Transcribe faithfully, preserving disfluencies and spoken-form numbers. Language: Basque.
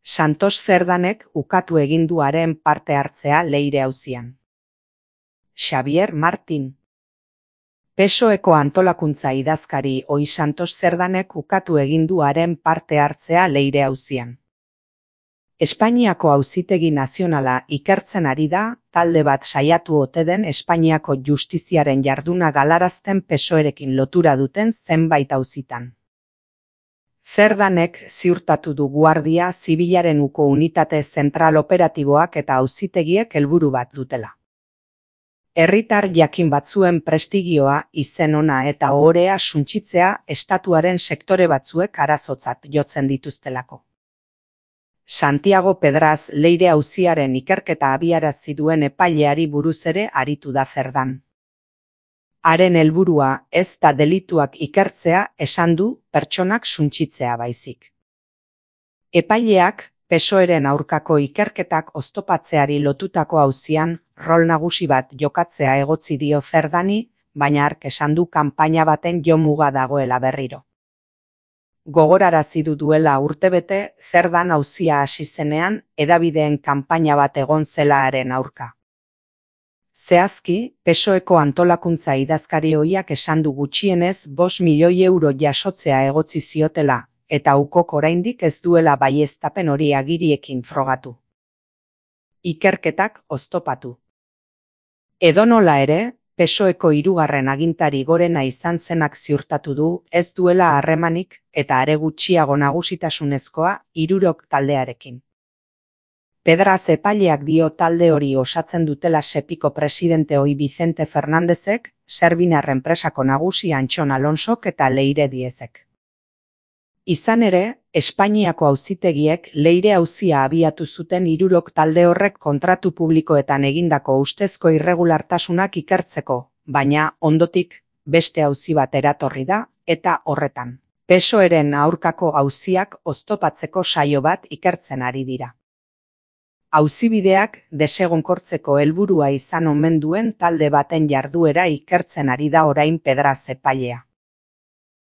Santos Cerdanek ukatu egin du haren parte hartzea Leire auzian. Xabier Martin. Pesoeko antolakuntza idazkari ohi Santos Cerdanek ukatu egin du haren parte hartzea Leire auzian. Espainiako Auzitegi Nazionala ikertzen ari da talde bat saiatu ote den Espainiako justiziaren jarduna galarazten Pesoerekin lotura duten zenbait auzitan. Cerdanek ziurtatu du Guardia Zibilaren uko unitate zentral operatiboak eta auzitegiek helburu bat dutela. Herritar jakin batzuen prestigioa, izen ona eta ohorea suntsitzea estatuaren sektore batzuek arazotzat jotzen dituztelako. Santiago Pedraz Leire auziaren ikerketa abiarazi duen epaileari buruz ere aritu da Cerdan. Haren helburua ez da delituak ikertzea esan du pertsonak suntsitzea baizik. Epaileak Pesoeren aurkako ikerketak oztopatzeari lotutako auzian rol nagusi bat jokatzea egotzi dio Cerdani, baina hark esan du kanpaina baten jomuga dagoela berriro. Gogorarazi du duela urtebete Cerdan auzia hasi zenean hedabideen kanpaina bat egon zela haren aurka. Zehazki, Pesoeko antolakuntza idazkari ohiak esan du gutxienez bost milioi euro jasotzea egotzi ziotela, eta ukok oraindik ez duela baieztapen hori agiriekin frogatu. Ikerketak oztopatu. Edonola ere, Pesoeko hirugarren agintari gorena izan zenak ziurtatu du ez duela harremanik eta are gutxiago nagusitasunezkoa hirurok taldearekin. Pedraz epaileak dio talde hori osatzen dutela Sepiko presidente ohi Vicente Fernandezek, Serbinar enpresako nagusi Antxon Alonsok eta Leire Diezek. Izan ere, Espainiako auzitegiek Leire auzia abiatu zuten hirurok talde horrek kontratu publikoetan egindako ustezko irregulartasunak ikertzeko, baina ondotik beste auzi bat eratorri da eta horretan. Pesoeren aurkako auziak oztopatzeko saio bat ikertzen ari dira. Auzibideak desegonkortzeko helburua izan omen duen talde baten jarduera ikertzen ari da orain Pedraz epailea.